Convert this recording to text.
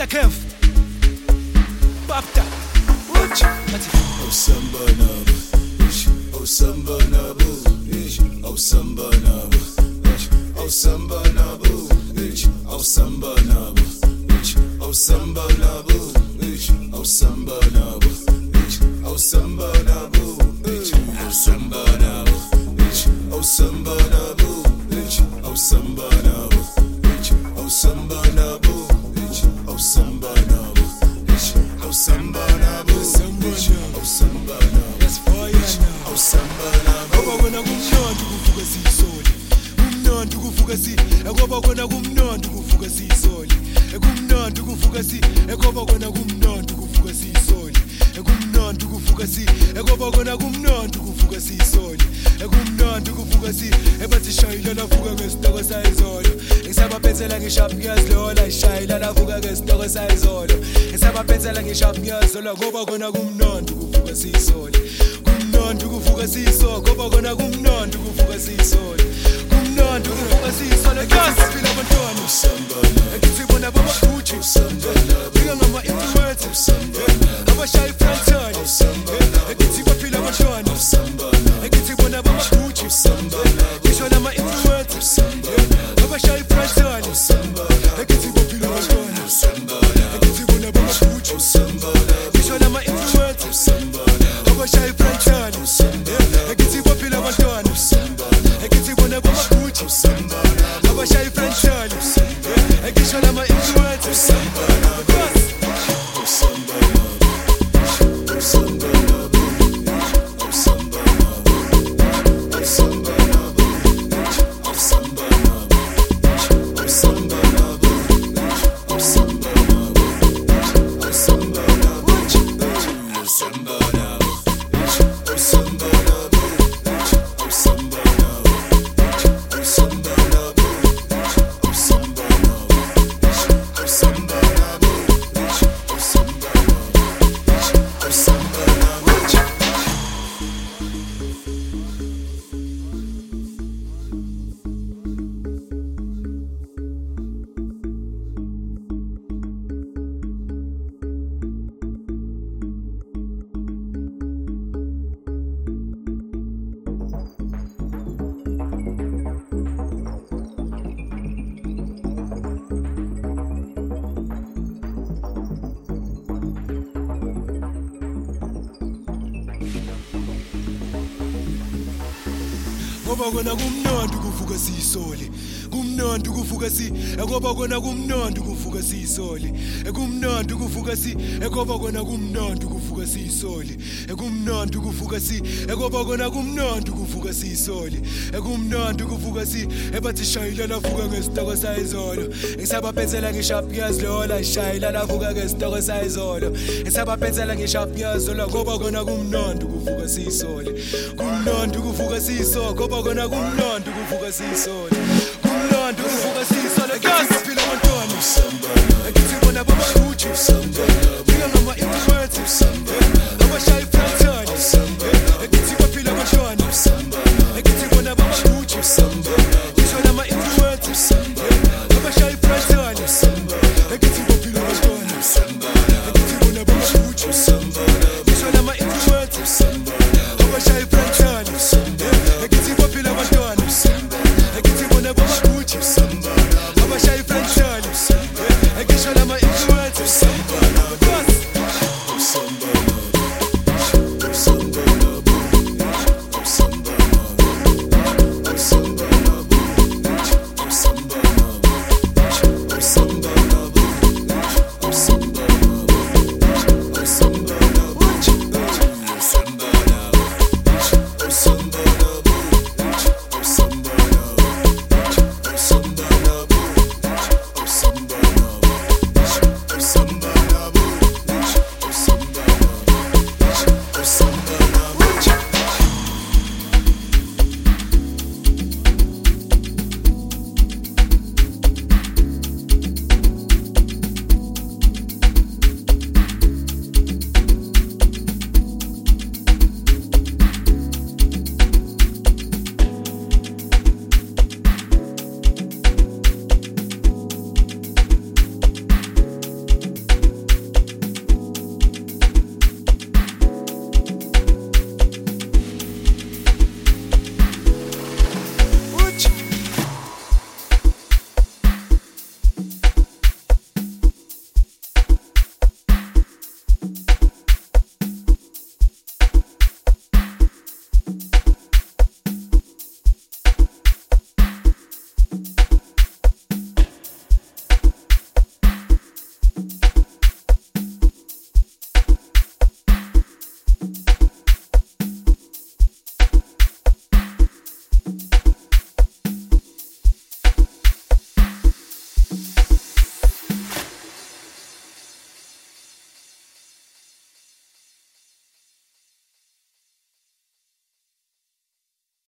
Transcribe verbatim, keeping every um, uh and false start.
Mister Kev Bapta What? Oh samba nabu, oh samba nabu, oh samba nabu, oh samba nabu, oh samba nabu, oh samba nabu, oh samba nabu, oh samba nabu, oh samba nabu, oh samba nabu, oh samba nabu, oh samba nabu, oh samba nabu, oh samba nabu, oh samba nabu. That's fire now. Oh samba nabu. Ngoba kona kumnandi kuvuka sisole. Kumnandi kuvuka si, ngoba kona kumnandi kuvuka sisole. Kumnandi kuvuka si, ngoba kona kumnandi kuvuka sisole. Kumnandi kuvuka si, ngoba kona kumnandi kuvuka sisole. Kumnandi kuvuka si, ebathi shayila lavuka ngesitoko sayizolo. Ngisaba phethela ngishap ngiyazlola, shayila lavuka ngesitoko sayizolo. Ngisaba phethela ngishap ngiyazlola ngoba kona kumnandi kuvuka sisole. Kumnandi kuvuka sisole, ngoba kona kumnandi kuvuka sisole. Kumnandi kuvuka sisole, ngiyasiphila abantwana. Samba nabu. Ngithi bona baba Gucci. Samba nabu. Ngika ngama influencer. Samba nabu. Abashayi Frantani. Samba nabu. Ngithi baphila abantwana. Samba nabu. Ngithi bona baba Gucci. Samba nabu. Ngisho nama influencer. Samba nabu. Abashayi Frantani. Samba nabu. Ngithi baphila abantwana. Samba nabu. Ngithi bona baba Gucci. Samba nabu. Ngisho nama influencer. Samba nabu. Abashayi Frantani. Ngithi baphila abantwana. Ngithi bona baba Gucci. Samba nabu. Abashayi Frantani. Ngisho nama influencer. Samba nabu. Oh samba nabu. Oh samba nabu. Oh samba nabu. Oh samba nabu. Oh samba nabu. Oh samba nabu. Oh samba nabu. Oh samba nabu. Oh samba nabu. Oh samba nabu. Oh samba nabu. Oh samba nabu. Oh samba nabu. Oh samba nabu. Oh samba nabu. Oh samba nabu. Ngoba kona kumnandi kuvuka sisole. Kumnandi kuvuka si, ngoba kona kumnandi kuvuka sisole. Kumnandi kuvuka si, ngoba kona kumnandi kuvuka sisole. Kumnandi kuvuka si, ngoba kona kumnandi kuvuka sisole. Kumnandi kuvuka si, ebathi shayila lavuka ngesitoko sayizolo. Ngisaba phethela ngishap ngiyazlola, shayila lavuka ngesitoko sayizolo. Ngisaba phethela ngishap ngiyazlola ngoba kona kumnandi kuvuka sisole. Kumnandi kuvuka sisole, ngoba kona kumnandi kuvuka sisole.